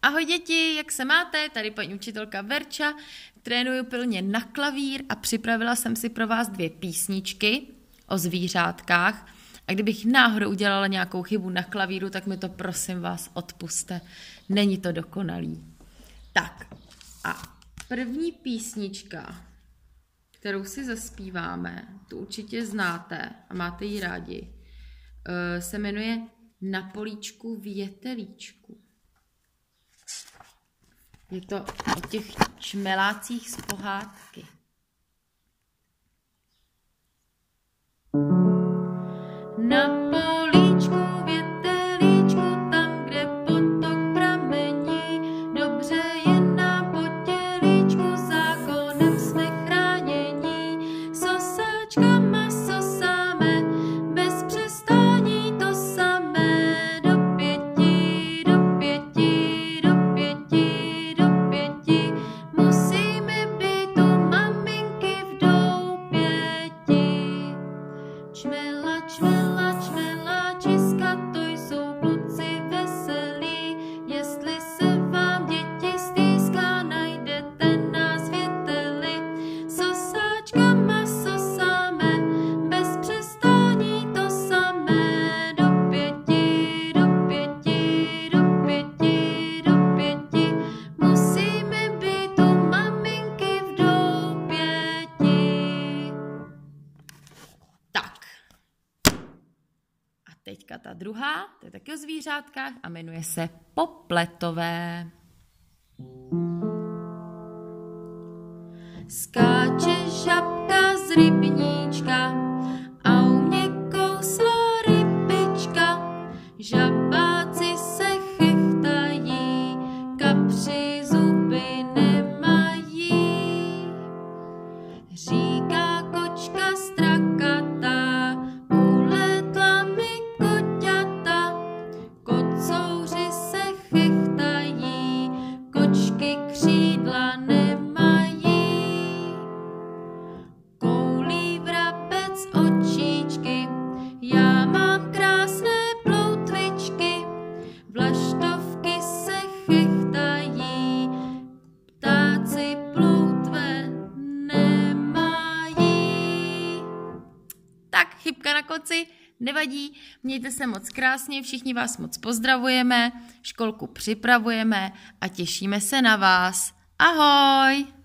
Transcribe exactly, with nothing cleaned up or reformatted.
Ahoj děti, jak se máte? Tady paní učitelka Verča, trénuju pilně na klavír a připravila jsem si pro vás dvě písničky o zvířátkách. A kdybych náhodou udělala nějakou chybu na klavíru, tak mi to prosím vás odpuste. Není to dokonalý. Tak a první písnička, kterou si zaspíváme, tu určitě znáte a máte ji rádi, se jmenuje Na políčku větelíčku. Je to o těch čmelácích z pohádky. Na políčku větelíčku, tam, kde potok pramení, dobře je nám potělíčku, zákonem jsme chránění. Sosáčkama sosáme, bez přestání to samé, do pěti, do pěti, do pěti, do pěti, musíme být u maminky v doupěti. Čmela, čmela, čmeláčiska, to jsou kluci veselí. Jestli se vám děti stýská, najdete nás v věteli. Sosáčkama sosáme, bez přestání to samé, do pěti, do pěti, do pěti, do pěti, musíme být u maminky v doupěti. Tak. A teďka ta druhá, to je taky o zvířátkách a jmenuje se Popletové. Skáče žabka z rybníčka a u mě kousla rybička. Žabáci se chechtají, kapři zuby nemají. Říká kočka strakatá, uletla mi koťata. Kocouři se chechtají, kočky křídla nemají. Koulí vrabec očičky, já mám krásné ploutvičky. Vlaštovky se chechtají, ptáci ploutve nemají. Tak, chybka na konci, nevadí, mějte se moc krásně, všichni vás moc pozdravujeme, školku připravujeme a těšíme se na vás. Ahoj!